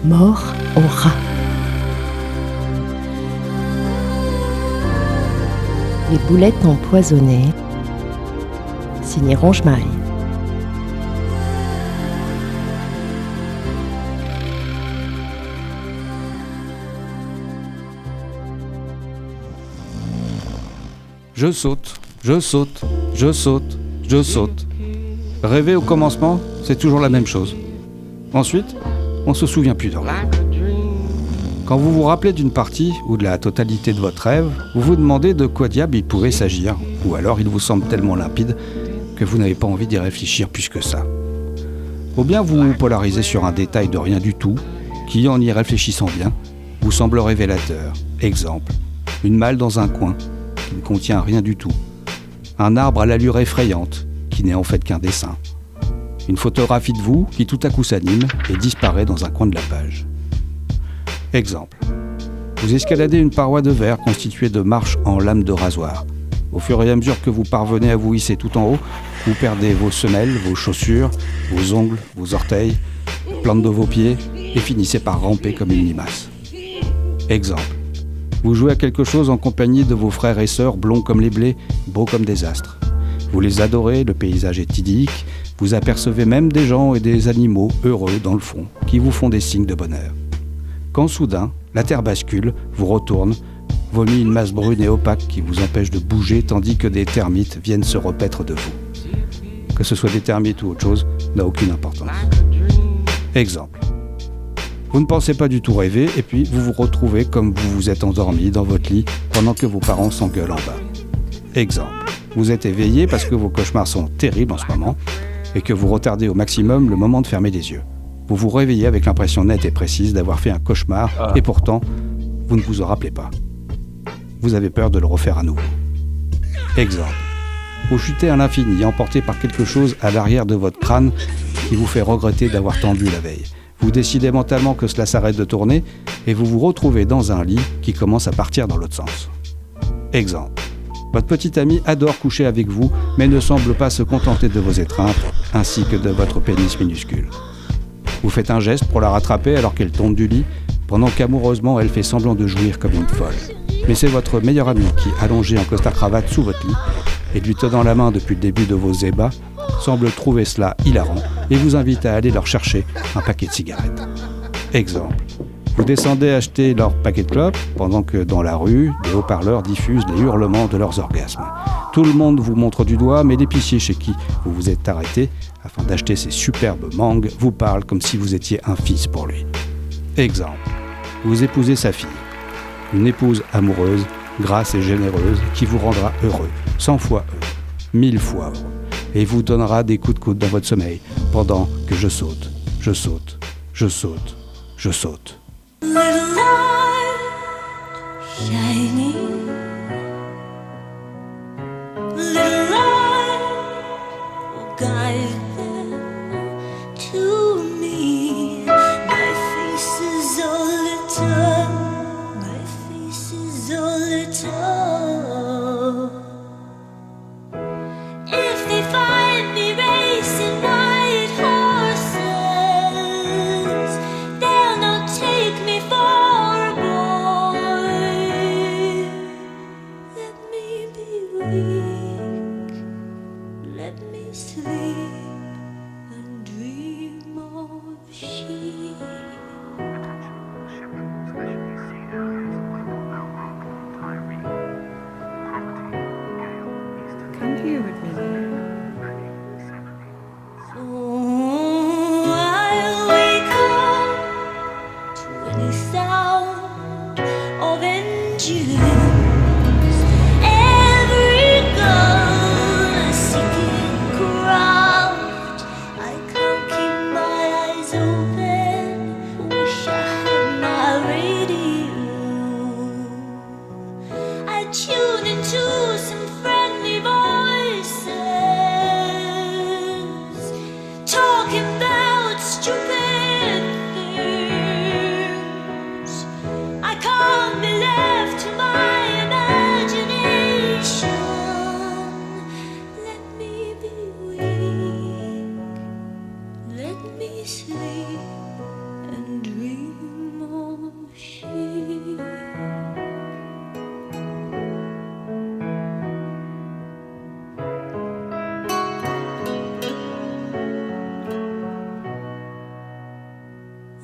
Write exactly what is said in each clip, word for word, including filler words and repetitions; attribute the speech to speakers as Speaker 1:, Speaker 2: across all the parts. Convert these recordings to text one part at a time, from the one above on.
Speaker 1: Mort au rat. Les boulettes empoisonnées, signé Ronge-Marie.
Speaker 2: Je saute, je saute, je saute, je saute. Rêver au commencement, c'est toujours la même chose. Ensuite, on ne se souvient plus de rien. Quand vous vous rappelez d'une partie ou de la totalité de votre rêve, vous vous demandez de quoi diable il pourrait s'agir, ou alors il vous semble tellement limpide que vous n'avez pas envie d'y réfléchir plus que ça. Ou bien vous vous polarisez sur un détail de rien du tout, qui, en y réfléchissant bien, vous semble révélateur. Exemple, une malle dans un coin, qui ne contient rien du tout. Un arbre à l'allure effrayante, qui n'est en fait qu'un dessin. Une photographie de vous qui tout à coup s'anime et disparaît dans un coin de la page. Exemple. Vous escaladez une paroi de verre constituée de marches en lame de rasoir. Au fur et à mesure que vous parvenez à vous hisser tout en haut, vous perdez vos semelles, vos chaussures, vos ongles, vos orteils, plantes de vos pieds et finissez par ramper comme une limace. Exemple. Vous jouez à quelque chose en compagnie de vos frères et sœurs blonds comme les blés, beaux comme des astres. Vous les adorez, le paysage est idyllique, vous apercevez même des gens et des animaux heureux dans le fond, qui vous font des signes de bonheur. Quand soudain, la terre bascule, vous retourne, vomit une masse brune et opaque qui vous empêche de bouger tandis que des termites viennent se repaître de vous. Que ce soit des termites ou autre chose, n'a aucune importance. Exemple. Vous ne pensez pas du tout rêver et puis vous vous retrouvez comme vous vous êtes endormi dans votre lit pendant que vos parents s'engueulent en bas. Exemple. Vous êtes éveillé parce que vos cauchemars sont terribles en ce moment et que vous retardez au maximum le moment de fermer les yeux. Vous vous réveillez avec l'impression nette et précise d'avoir fait un cauchemar et pourtant, vous ne vous en rappelez pas. Vous avez peur de le refaire à nouveau. Exemple. Vous chutez à l'infini, emporté par quelque chose à l'arrière de votre crâne qui vous fait regretter d'avoir tendu la veille. Vous décidez mentalement que cela s'arrête de tourner et vous vous retrouvez dans un lit qui commence à partir dans l'autre sens. Exemple. Votre petite amie adore coucher avec vous, mais ne semble pas se contenter de vos étreintes, ainsi que de votre pénis minuscule. Vous faites un geste pour la rattraper alors qu'elle tombe du lit, pendant qu'amoureusement elle fait semblant de jouir comme une folle. Mais c'est votre meilleur ami qui, allongé en costard-cravate sous votre lit, et lui tenant la main depuis le début de vos ébats, semble trouver cela hilarant et vous invite à aller leur chercher un paquet de cigarettes. Exemple. Vous descendez acheter leur paquet de clopes pendant que dans la rue, des haut-parleurs diffusent les hurlements de leurs orgasmes. Tout le monde vous montre du doigt, mais l'épicier chez qui vous vous êtes arrêté afin d'acheter ces superbes mangues vous parle comme si vous étiez un fils pour lui. Exemple. Vous épousez sa fille. Une épouse amoureuse, grasse et généreuse qui vous rendra heureux, cent fois heureux, mille fois heureux, et vous donnera des coups de coude dans votre sommeil pendant que je saute, je saute, je saute, je saute.
Speaker 3: Little light shining, little light will guide them to me. My face is all lit up, my face is all lit up. If they find me racing white horses, they'll not take me for a boy. Let me be weak, let me sleep.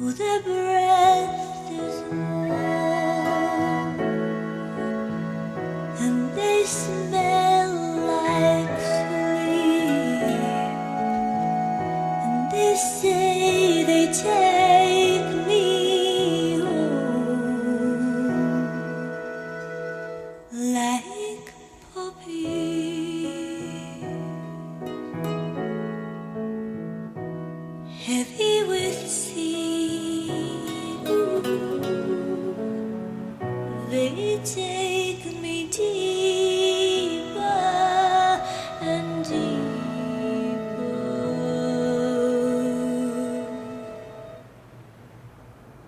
Speaker 3: their breath is warm, and they smell like sleep, and they say they take me home like puppies. Heavy